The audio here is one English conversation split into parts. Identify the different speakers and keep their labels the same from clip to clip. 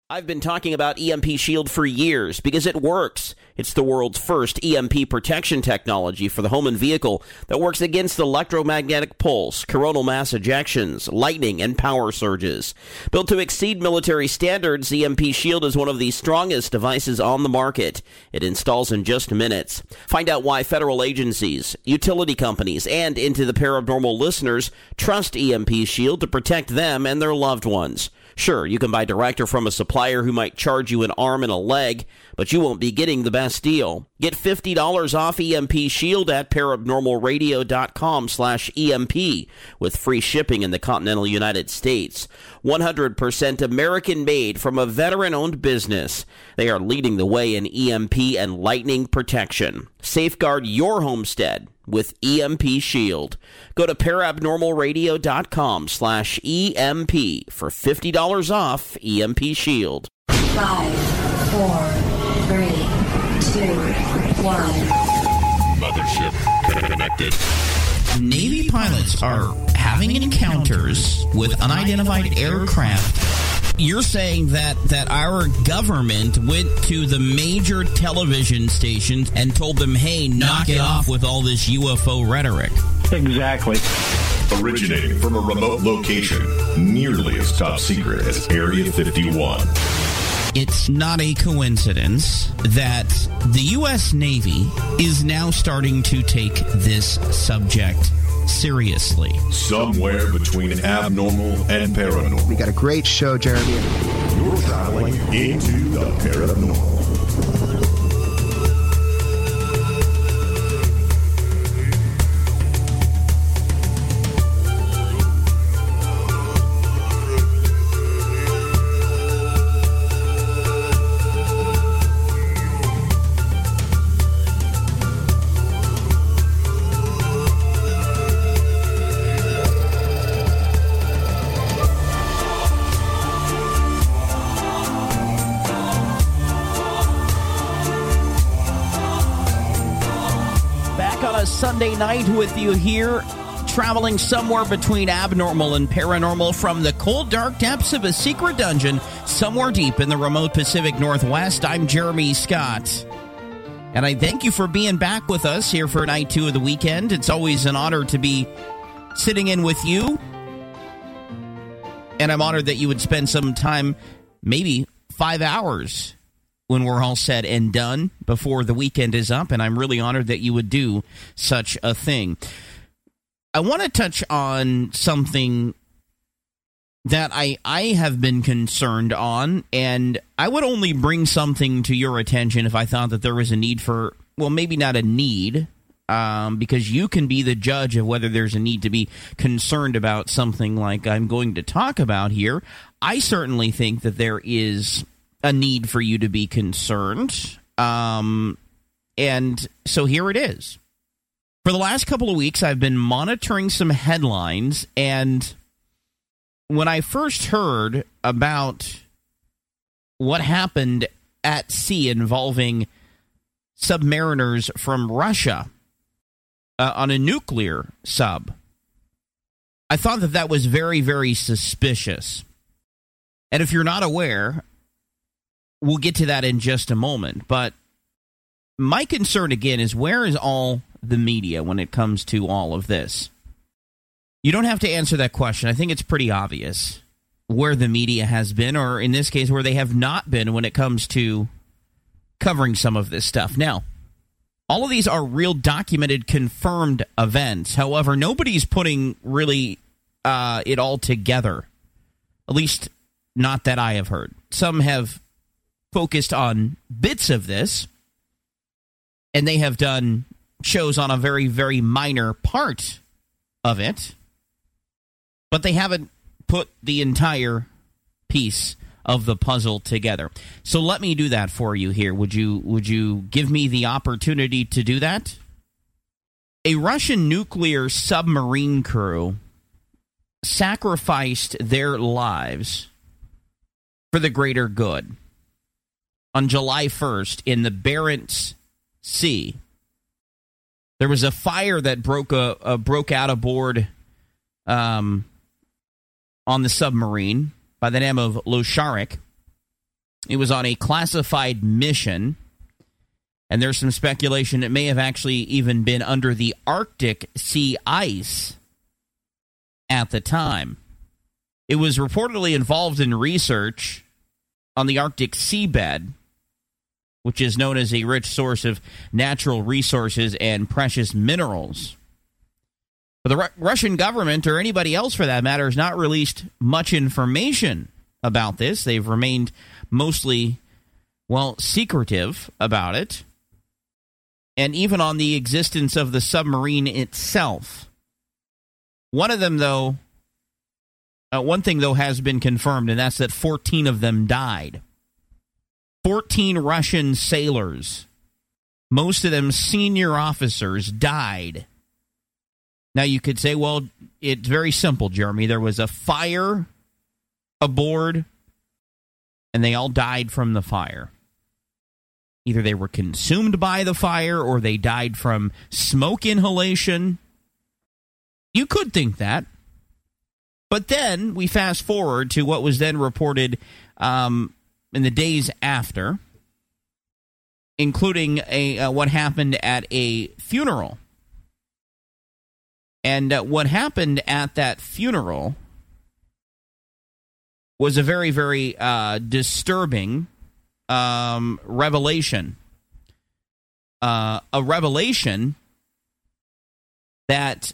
Speaker 1: I've been talking about EMP Shield for years because it works. It's the world's first EMP protection technology for the home and vehicle that works against electromagnetic pulse, coronal mass ejections, lightning, and power surges. Built to exceed military standards, EMP Shield is one of the strongest devices on the market. It installs in just minutes. Find out why federal agencies, utility companies, and Into the Paranormal listeners trust EMP Shield to protect them and their loved ones. Sure, you can buy direct or from a supplier who might charge you an arm and a leg, but you won't be getting the best deal. Get $50 off EMP Shield at paranormalradio.com/EMP with free shipping in the continental United States. 100% American-made from a veteran-owned business. They are leading the way in EMP and lightning protection. Safeguard your homestead with EMP Shield. Go to paranormalradio.com/EMP for $50 off EMP Shield.
Speaker 2: 5, 4, 3, 2, 1.
Speaker 3: Mothership connected.
Speaker 4: Navy pilots are having encounters with unidentified aircraft. You're saying that our government went to the major television stations and told them, hey, knock it off with all this UFO rhetoric.
Speaker 5: Exactly.
Speaker 3: Originating from a remote location, nearly as top secret as Area 51.
Speaker 4: It's not a coincidence that the U.S. Navy is now starting to take this subject seriously.
Speaker 3: Somewhere between abnormal and paranormal.
Speaker 6: We got a great show, Jeremy.
Speaker 3: You're traveling into the paranormal.
Speaker 4: Sunday night with you here, traveling somewhere between abnormal and paranormal from the cold, dark depths of a secret dungeon somewhere deep in the remote Pacific Northwest. I'm Jeremy Scott, and I thank you for being back with us here for night 2 of the weekend. It's always an honor to be sitting in with you, and I'm honored that you would spend some time, maybe 5 hours, when we're all said and done before the weekend is up, and I'm really honored that you would do such a thing. I want to touch on something that I have been concerned on, and I would only bring something to your attention if I thought that there was a need for, well, maybe not a need, because you can be the judge of whether there's a need to be concerned about something like I'm going to talk about here. I certainly think that there is a need for you to be concerned. And so here it is. For the last couple of weeks, I've been monitoring some headlines, and when I first heard about what happened at sea involving submariners from Russia on a nuclear sub, I thought that was very, very suspicious. And if you're not aware, we'll get to that in just a moment, but my concern again is, where is all the media when it comes to all of this? You don't have to answer that question. I think it's pretty obvious where the media has been, or in this case, where they have not been when it comes to covering some of this stuff. Now, all of these are real documented, confirmed events. However, nobody's putting really it all together, at least not that I have heard. Some have focused on bits of this, and they have done shows on a very, very minor part of it, but they haven't put the entire piece of the puzzle together. So let me do that for you here. Would you give me the opportunity to do that? A Russian nuclear submarine crew sacrificed their lives for the greater good on July 1st in the Barents Sea. There was a fire that broke out aboard on the submarine by the name of Losharik. It was on a classified mission, and there's some speculation it may have actually even been under the Arctic sea ice at the time. It was reportedly involved in research on the Arctic seabed, which is known as a rich source of natural resources and precious minerals. But the Russian government, or anybody else for that matter, has not released much information about this. They've remained mostly, secretive about it. And even on the existence of the submarine itself. One thing, though, has been confirmed, and that's that 14 of them died. 14 Russian sailors, most of them senior officers, died. Now, you could say, well, it's very simple, Jeremy. There was a fire aboard, and they all died from the fire. Either they were consumed by the fire, or they died from smoke inhalation. You could think that. But then we fast forward to what was then reported in the days after, including what happened at a funeral. And what happened at that funeral was a very, very disturbing revelation. A revelation that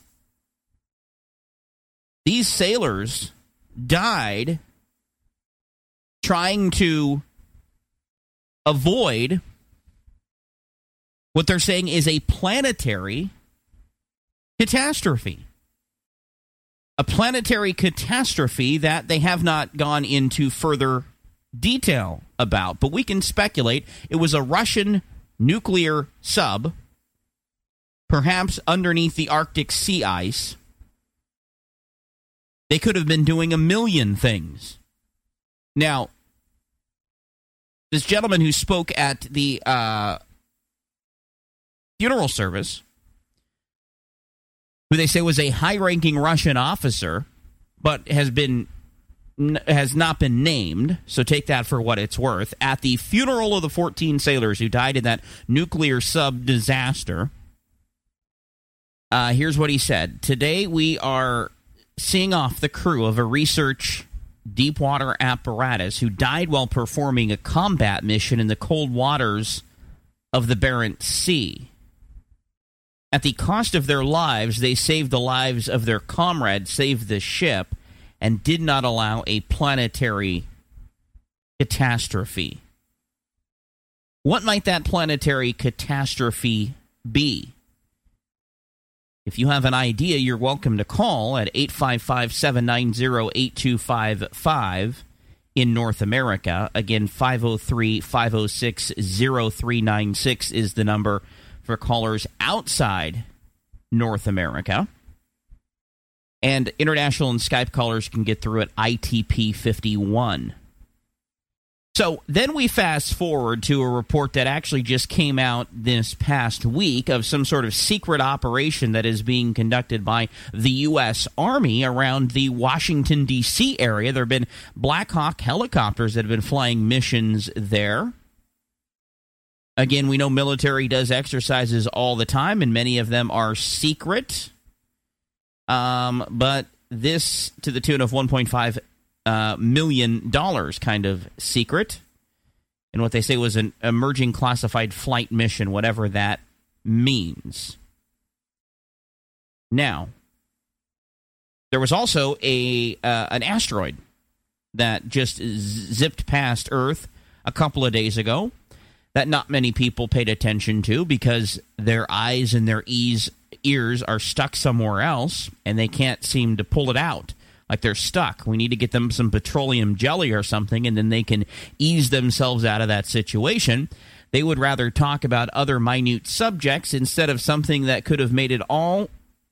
Speaker 4: these sailors died trying to avoid what they're saying is a planetary catastrophe. A planetary catastrophe that they have not gone into further detail about, but we can speculate it was a Russian nuclear sub, perhaps underneath the Arctic sea ice. They could have been doing a million things. Now, this gentleman who spoke at the funeral service, who they say was a high-ranking Russian officer, but has not been named, so take that for what it's worth, at the funeral of the 14 sailors who died in that nuclear sub disaster, here's what he said. Today we are seeing off the crew of a research deepwater apparatus who died while performing a combat mission in the cold waters of the Barents Sea. At the cost of their lives, they saved the lives of their comrades, saved the ship, and did not allow a planetary catastrophe. What might that planetary catastrophe be? If you have an idea, you're welcome to call at 855-790-8255 in North America. Again, 503-506-0396 is the number for callers outside North America. And international and Skype callers can get through at ITP 51. So then we fast forward to a report that actually just came out this past week of some sort of secret operation that is being conducted by the U.S. Army around the Washington, D.C. area. There have been Black Hawk helicopters that have been flying missions there. Again, we know military does exercises all the time, and many of them are secret. But this, to the tune of $1.5 million kind of secret, and what they say was an emerging classified flight mission, whatever that means. Now, there was also an asteroid that just zipped past Earth a couple of days ago that not many people paid attention to because their eyes and their ears are stuck somewhere else, and they can't seem to pull it out. Like they're stuck. We need to get them some petroleum jelly or something, and then they can ease themselves out of that situation. They would rather talk about other minute subjects instead of something that could have made it all...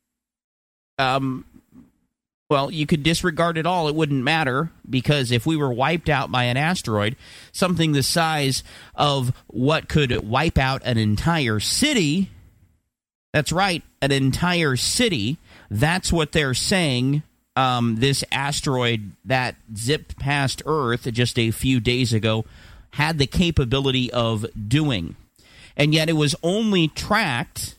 Speaker 4: you could disregard it all. It wouldn't matter, because if we were wiped out by an asteroid, something the size of what could wipe out an entire city... That's right, an entire city. That's what they're saying. This asteroid that zipped past Earth just a few days ago had the capability of doing. And yet it was only tracked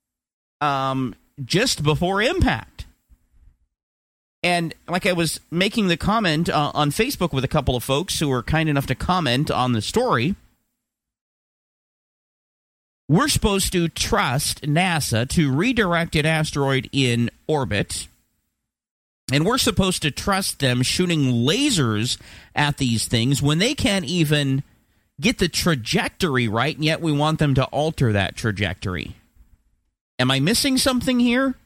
Speaker 4: just before impact. And like I was making the comment on Facebook with a couple of folks who were kind enough to comment on the story, we're supposed to trust NASA to redirect an asteroid in orbit, and we're supposed to trust them shooting lasers at these things when they can't even get the trajectory right, and yet we want them to alter that trajectory. Am I missing something here?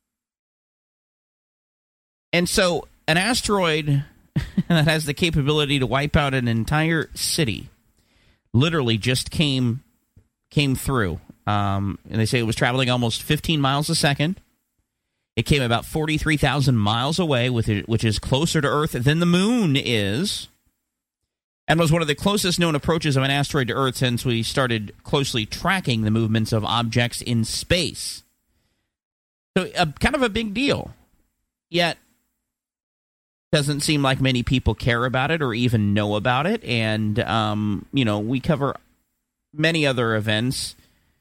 Speaker 4: And so an asteroid that has the capability to wipe out an entire city literally just came through. And they say it was traveling almost 15 miles a second. It came about 43,000 miles away, which is closer to Earth than the moon is, and was one of the closest known approaches of an asteroid to Earth since we started closely tracking the movements of objects in space. So kind of a big deal. Yet, doesn't seem like many people care about it or even know about it. And, we cover many other events,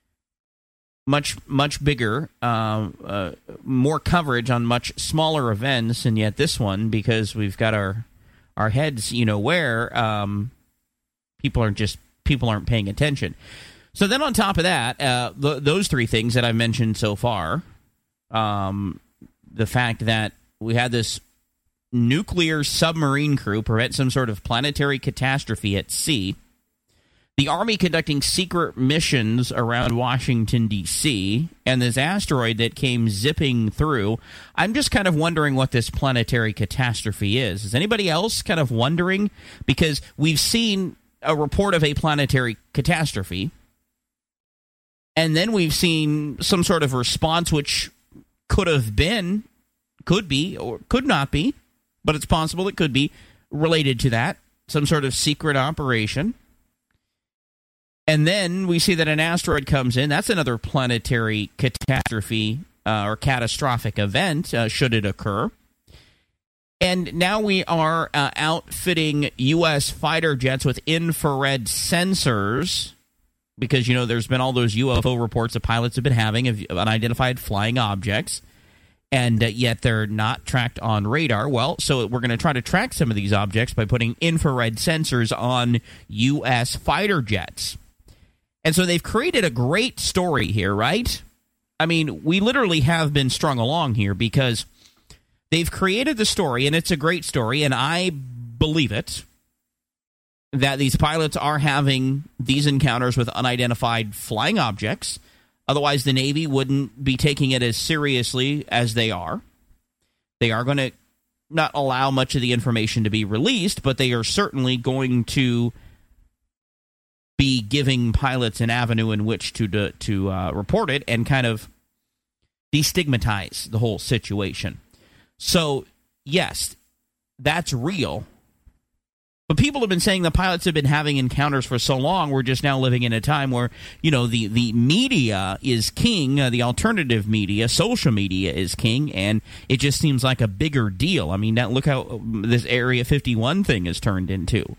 Speaker 4: much bigger, more coverage on much smaller events. And yet this one, because we've got our heads, where people aren't paying attention. So then on top of that, those three things that I've mentioned so far, the fact that we had this nuclear submarine crew prevent some sort of planetary catastrophe at sea, the Army conducting secret missions around Washington, D.C., and this asteroid that came zipping through. I'm just kind of wondering what this planetary catastrophe is. Is anybody else kind of wondering? Because we've seen a report of a planetary catastrophe, and then we've seen some sort of response which could be, or could not be, but it's possible it could be related to that, some sort of secret operation. And then we see that an asteroid comes in. That's another planetary catastrophe or catastrophic event, should it occur. And now we are outfitting U.S. fighter jets with infrared sensors because, there's been all those UFO reports that pilots have been having of unidentified flying objects, and yet they're not tracked on radar. Well, so we're going to try to track some of these objects by putting infrared sensors on U.S. fighter jets. And so they've created a great story here, right? I mean, we literally have been strung along here because they've created the story, and it's a great story, and I believe it, that these pilots are having these encounters with unidentified flying objects. Otherwise, the Navy wouldn't be taking it as seriously as they are. They are going to not allow much of the information to be released, but they are certainly going to be giving pilots an avenue in which to report it and kind of destigmatize the whole situation. So, yes, that's real. But people have been saying the pilots have been having encounters for so long, we're just now living in a time where, the media is king, the alternative media, social media is king, and it just seems like a bigger deal. I mean, now look how this Area 51 thing has turned into.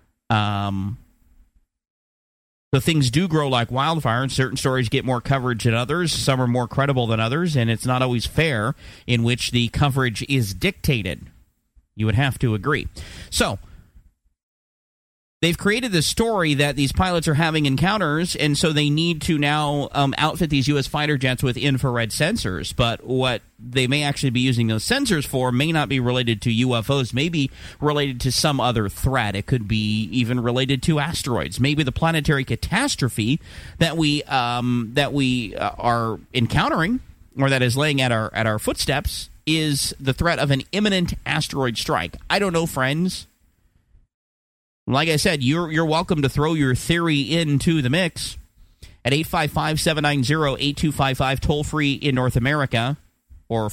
Speaker 4: So things do grow like wildfire, and certain stories get more coverage than others. Some are more credible than others, and it's not always fair in which the coverage is dictated. You would have to agree. So they've created this story that these pilots are having encounters, and so they need to now outfit these U.S. fighter jets with infrared sensors. But what they may actually be using those sensors for may not be related to UFOs, may be related to some other threat. It could be even related to asteroids. Maybe the planetary catastrophe that we are encountering, or that is laying at our footsteps, is the threat of an imminent asteroid strike. I don't know, friends. Like I said, you're welcome to throw your theory into the mix at 855-790-8255, toll-free in North America, or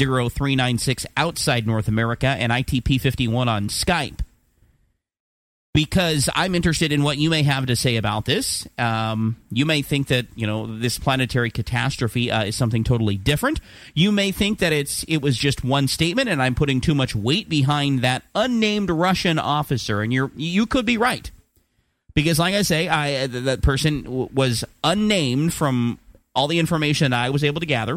Speaker 4: 503-506-0396 outside North America, and ITP51 on Skype. because I'm interested in what you may have to say about this. You may think that, this planetary catastrophe is something totally different. You may think that it was just one statement, and I'm putting too much weight behind that unnamed Russian officer, and you could be right. Because, like I say, that person was unnamed from all the information I was able to gather.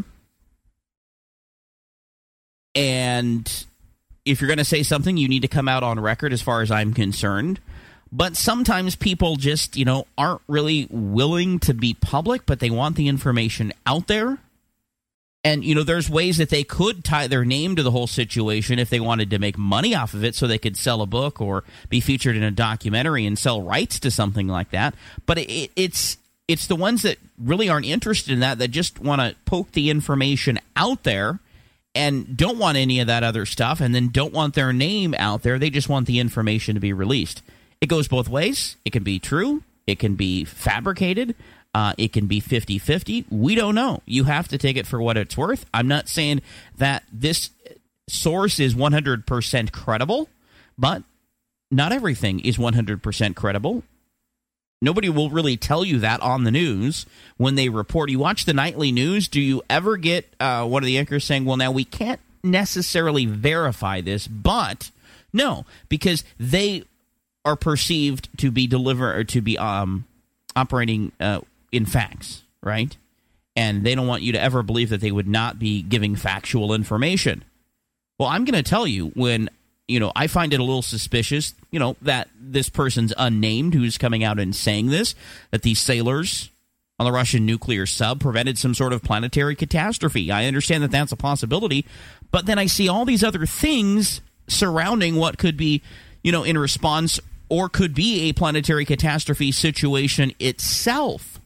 Speaker 4: And if you're going to say something, you need to come out on record as far as I'm concerned. But sometimes people just, aren't really willing to be public, but they want the information out there. And, there's ways that they could tie their name to the whole situation if they wanted to make money off of it so they could sell a book or be featured in a documentary and sell rights to something like that. But it's the ones that really aren't interested in that just want to poke the information out there and don't want any of that other stuff, and then don't want their name out there. They just want the information to be released. It goes both ways. It can be true. It can be fabricated. It can be 50-50. We don't know. You have to take it for what it's worth. I'm not saying that this source is 100% credible, but not everything is 100% credible. Nobody will really tell you that on the news when they report. You watch the nightly news, do you ever get one of the anchors saying, well, now we can't necessarily verify this, but no, because they are perceived to be operating in facts, right? And they don't want you to ever believe that they would not be giving factual information. Well, I'm going to tell you, when I find it a little suspicious, that this person's unnamed who's coming out and saying this, that these sailors on the Russian nuclear sub prevented some sort of planetary catastrophe. I understand that that's a possibility, but then I see all these other things surrounding what could be, in response or could be a planetary catastrophe situation itself.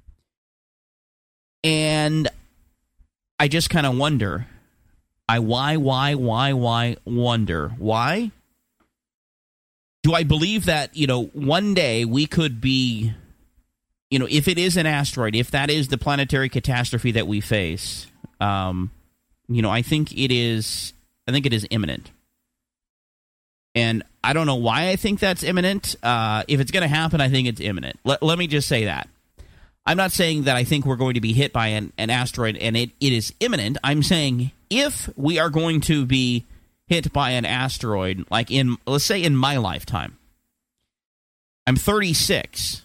Speaker 4: And I just kind of wonder, why wonder? Why? Do I believe that, one day we could be, if it is an asteroid, if that is the planetary catastrophe that we face, I think it is imminent. And I don't know why I think that's imminent. If it's going to happen, I think it's imminent. Let me just say that. I'm not saying that I think we're going to be hit by an asteroid and it is imminent. I'm saying if we are going to be hit by an asteroid, like let's say in my lifetime, I'm 36.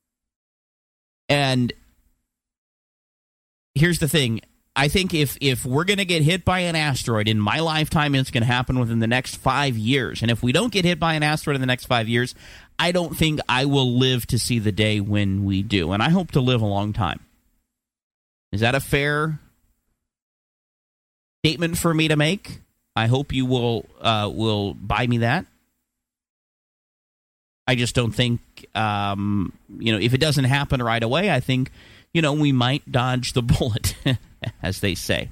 Speaker 4: And here's the thing. I think if we're going to get hit by an asteroid in my lifetime, it's going to happen within the next 5 years. And if we don't get hit by an asteroid in the next 5 years, I don't think I will live to see the day when we do. And I hope to live a long time. Is that a fair statement for me to make? I hope you will buy me that. I just don't think, if it doesn't happen right away, I think, we might dodge the bullet, as they say.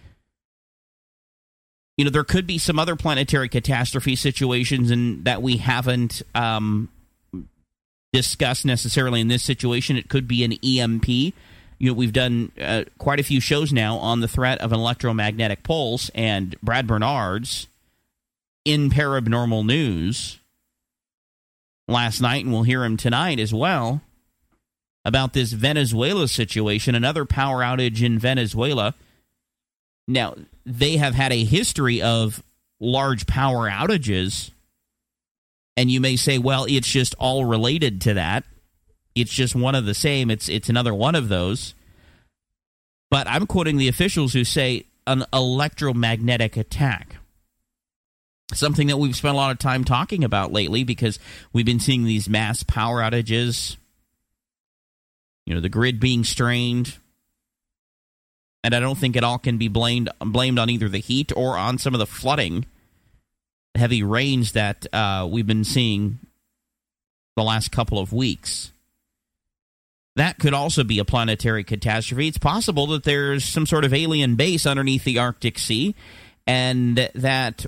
Speaker 4: There could be some other planetary catastrophe situations that we haven't discussed necessarily in this situation. It could be an EMP. We've done quite a few shows now on the threat of an electromagnetic pulse, and Brad Bernard's in Paranormal News last night, and we'll hear him tonight as well, about this Venezuela situation, another power outage in Venezuela. Now, they have had a history of large power outages, and you may say, well, it's just all related to that. It's just one of the same. It's another one of those. But I'm quoting the officials who say an electromagnetic attack. Something that we've spent a lot of time talking about lately because we've been seeing these mass power outages, the grid being strained. And I don't think it all can be blamed on either the heat or on some of the flooding, heavy rains that we've been seeing the last couple of weeks. That could also be a planetary catastrophe. It's possible that there's some sort of alien base underneath the Arctic Sea, and that,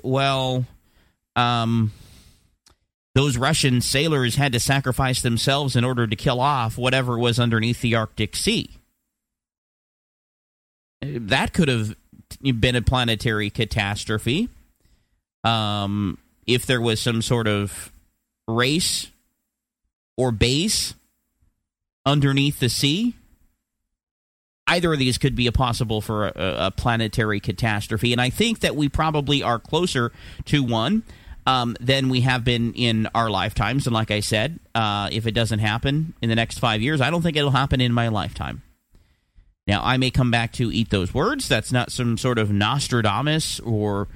Speaker 4: those Russian sailors had to sacrifice themselves in order to kill off whatever was underneath the Arctic Sea. That could have been a planetary catastrophe. If there was some sort of race or base underneath the sea. Either of these could be possible for a planetary catastrophe, and I think that we probably are closer to one than we have been in our lifetimes. And like I said, if it doesn't happen in the next 5 years, I don't think it'll happen in my lifetime. Now, I may come back to eat those words. That's not some sort of Nostradamus or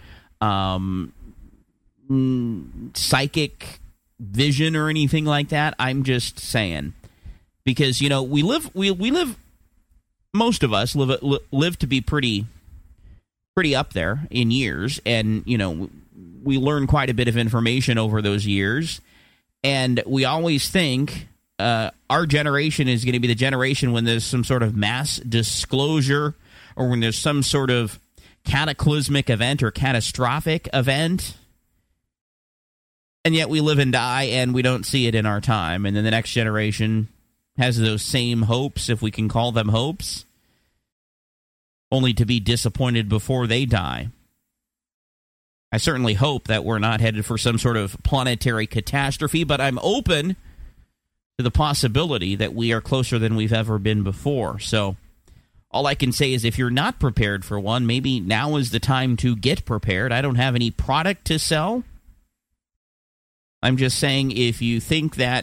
Speaker 4: psychic vision or anything like that. I'm just saying, because we live. Most of us live to be pretty up there in years, and we learn quite a bit of information over those years, and we always think our generation is going to be the generation when there's some sort of mass disclosure, or when there's some sort of cataclysmic event or catastrophic event, and yet we live and die, and we don't see it in our time, and then the next generation has those same hopes, if we can call them hopes, only to be disappointed before they die. I certainly hope that we're not headed for some sort of planetary catastrophe, but I'm open to the possibility that we are closer than we've ever been before. So all I can say is, if you're not prepared for one, maybe now is the time to get prepared. I don't have any product to sell. I'm just saying, if you think that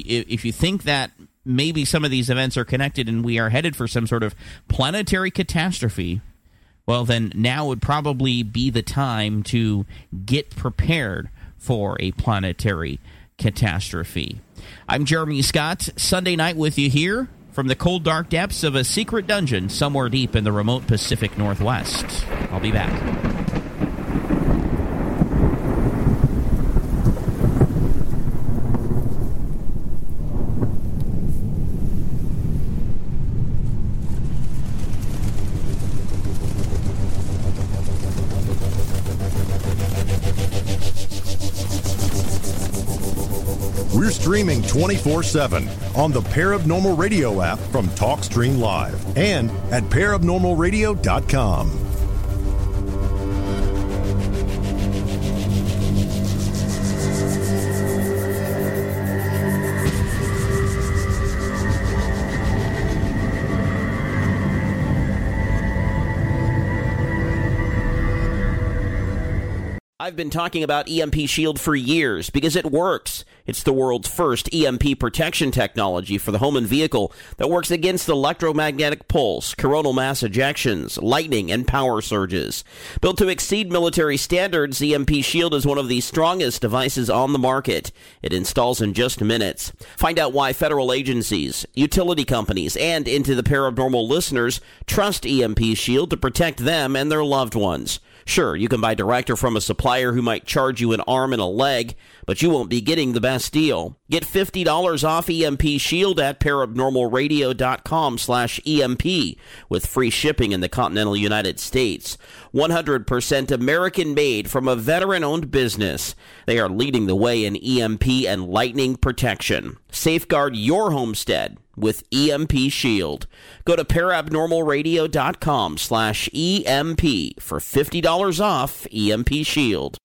Speaker 4: maybe some of these events are connected and we are headed for some sort of planetary catastrophe, well, then now would probably be the time to get prepared for a planetary catastrophe. I'm Jeremy Scott, Sunday night with you here from the cold, dark depths of a secret dungeon somewhere deep in the remote Pacific Northwest. I'll be back.
Speaker 3: We're streaming 24/7 on the Paranormal Radio app from TalkStream Live and at ParanormalRadio.com.
Speaker 1: I've been talking about EMP Shield for years because it works. It's the world's first EMP protection technology for the home and vehicle that works against electromagnetic pulse, coronal mass ejections, lightning, and power surges. Built to exceed military standards, EMP Shield is one of the strongest devices on the market. It installs in just minutes. Find out why federal agencies, utility companies, and Into the Paranormal listeners trust EMP Shield to protect them and their loved ones. Sure, you can buy direct or from a supplier who might charge you an arm and a leg, but you won't be getting the best deal. Get $50 off EMP Shield at ParanormalRadio.com/EMP with free shipping in the continental United States. 100% American-made from a veteran-owned business. They are leading the way in EMP and lightning protection. Safeguard your homestead with EMP Shield. Go to ParanormalRadio.com/EMP for $50 off EMP Shield.